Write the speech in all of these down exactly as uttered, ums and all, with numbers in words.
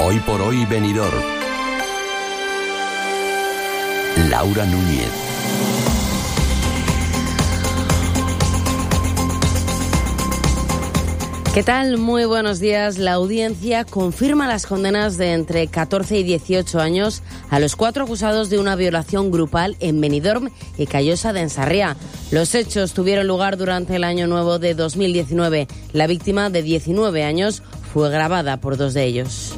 Hoy por hoy Benidorm. Laura Núñez. ¿Qué tal? Muy buenos días. La audiencia confirma las condenas de entre catorce y dieciocho años a los cuatro acusados de una violación grupal en Benidorm y Callosa de Ensarriá. Los hechos tuvieron lugar durante el año nuevo de dos mil diecinueve. La víctima, de diecinueve años, fue grabada por dos de ellos.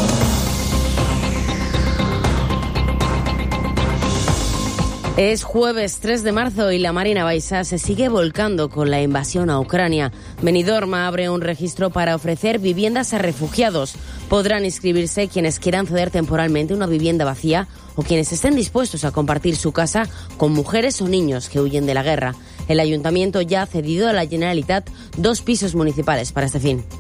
Es jueves tres de marzo y la Marina Baixa se sigue volcando con la invasión a Ucrania. Benidorm abre un registro para ofrecer viviendas a refugiados. Podrán inscribirse quienes quieran ceder temporalmente una vivienda vacía o quienes estén dispuestos a compartir su casa con mujeres o niños que huyen de la guerra. El Ayuntamiento ya ha cedido a la Generalitat dos pisos municipales para este fin.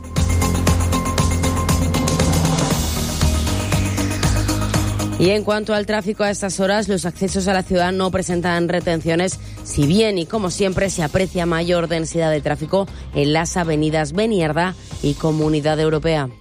Y en cuanto al tráfico a estas horas, los accesos a la ciudad no presentan retenciones, si bien y como siempre se aprecia mayor densidad de tráfico en las avenidas Beniarda y Comunidad Europea.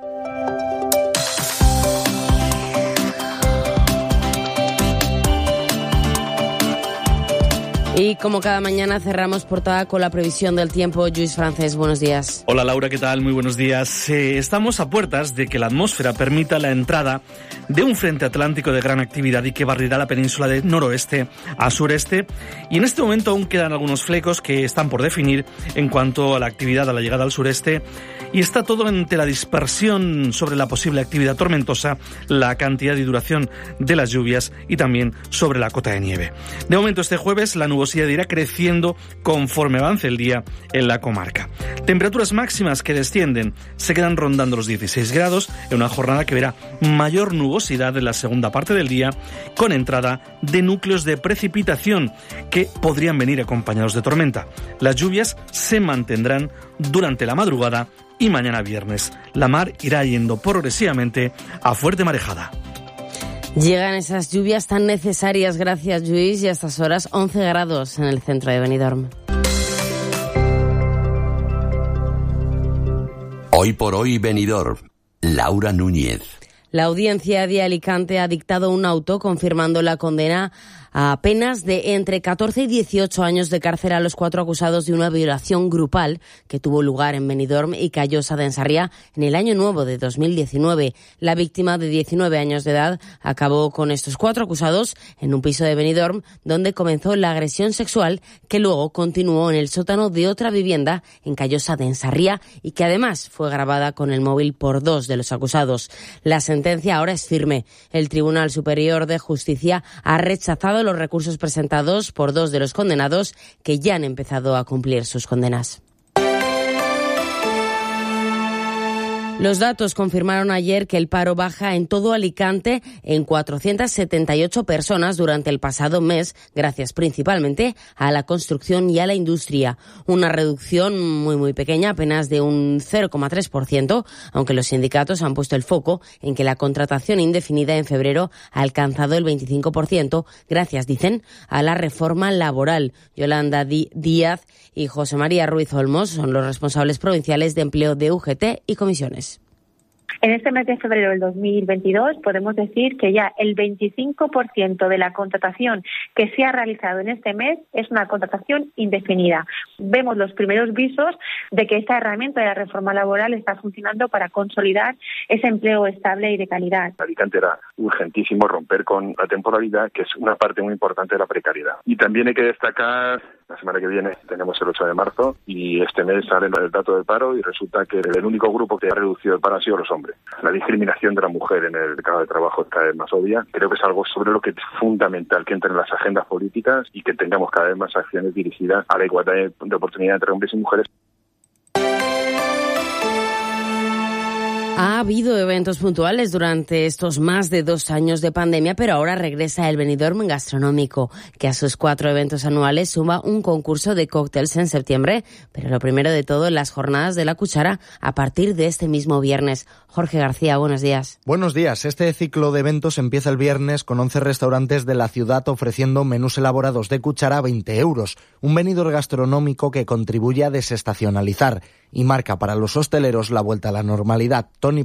Y como cada mañana cerramos portada con la previsión del tiempo. Lluís Francés, buenos días. Hola Laura, ¿qué tal? Muy buenos días. Eh, estamos a puertas de que la atmósfera permita la entrada de un frente atlántico de gran actividad y que barrirá la península de noroeste a sureste. Y en este momento aún quedan algunos flecos que están por definir en cuanto a la actividad a la llegada al sureste. Y está todo ante la dispersión sobre la posible actividad tormentosa, la cantidad y duración de las lluvias y también sobre la cota de nieve. De momento este jueves la nubosidad irá creciendo conforme avance el día en la comarca. Temperaturas máximas que descienden, se quedan rondando los dieciséis grados en una jornada que verá mayor nubosidad en la segunda parte del día, con entrada de núcleos de precipitación que podrían venir acompañados de tormenta. Las lluvias se mantendrán durante la madrugada y mañana viernes. La mar irá yendo progresivamente a fuerte marejada. Llegan esas lluvias tan necesarias, gracias Lluís, y a estas horas once grados en el centro de Benidorm. Hoy por hoy Benidorm. Laura Núñez. La audiencia de Alicante ha dictado un auto confirmando la condena a penas de entre catorce y dieciocho años de cárcel a los cuatro acusados de una violación grupal que tuvo lugar en Benidorm y Callosa de Ensarriá en el año nuevo de dos mil diecinueve. La víctima, de diecinueve años de edad, acabó con estos cuatro acusados en un piso de Benidorm donde comenzó la agresión sexual que luego continuó en el sótano de otra vivienda en Callosa de Ensarriá y que además fue grabada con el móvil por dos de los acusados. La sentencia ahora es firme. El Tribunal Superior de Justicia ha rechazado los recursos presentados por dos de los condenados que ya han empezado a cumplir sus condenas. Los datos confirmaron ayer que el paro baja en todo Alicante en cuatrocientas setenta y ocho personas durante el pasado mes, gracias principalmente a la construcción y a la industria. Una reducción muy muy pequeña, apenas de un cero coma tres por ciento, aunque los sindicatos han puesto el foco en que la contratación indefinida en febrero ha alcanzado el veinticinco por ciento, gracias, dicen, a la reforma laboral. Yolanda Díaz y José María Ruiz Olmos son los responsables provinciales de empleo de U G T y comisiones. En este mes de febrero del dos mil veintidós podemos decir que ya el veinticinco por ciento de la contratación que se ha realizado en este mes es una contratación indefinida. Vemos los primeros visos de que esta herramienta de la reforma laboral está funcionando para consolidar ese empleo estable y de calidad. En Alicante era urgentísimo romper con la temporalidad, que es una parte muy importante de la precariedad. Y también hay que destacar, la semana que viene tenemos el ocho de marzo y este mes sale el dato del paro y resulta que el único grupo que ha reducido el paro ha sido los hombres. La discriminación de la mujer en el mercado de trabajo es cada vez más obvia. Creo que es algo sobre lo que es fundamental que entre en las agendas políticas y que tengamos cada vez más acciones dirigidas a la igualdad de oportunidad entre hombres y mujeres. Ha habido eventos puntuales durante estos más de dos años de pandemia, pero ahora regresa el Benidorm Gastronómico, que a sus cuatro eventos anuales suma un concurso de cócteles en septiembre. Pero lo primero de todo, las jornadas de la cuchara a partir de este mismo viernes. Jorge García, buenos días. Buenos días. Este ciclo de eventos empieza el viernes con once restaurantes de la ciudad ofreciendo menús elaborados de cuchara a veinte euros. Un Benidorm Gastronómico que contribuye a desestacionalizar y marca para los hosteleros la vuelta a la normalidad. Tony